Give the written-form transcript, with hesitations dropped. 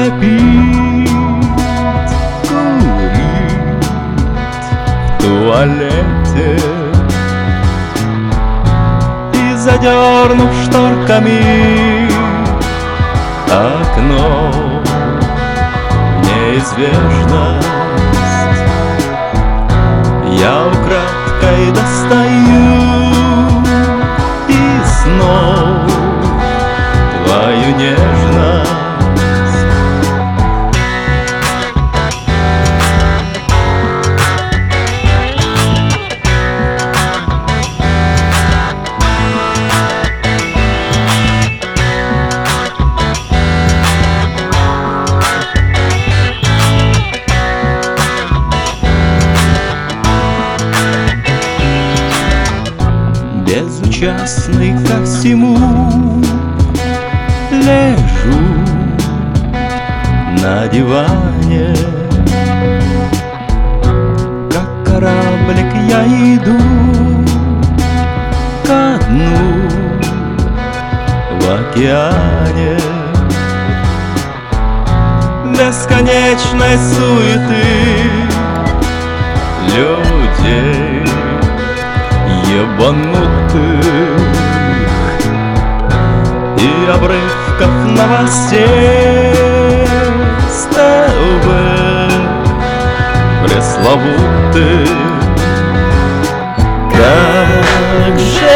пить, курить в туалете и, задернув шторками окно в неизвестность, я украдкой достаю из снов твою нежность. Безучастный ко всему лежу на диване, как кораблик я иду ко дну в океане бесконечной суеты людей ебанутых и обрывков новостей с ТВ пресловутых. Как же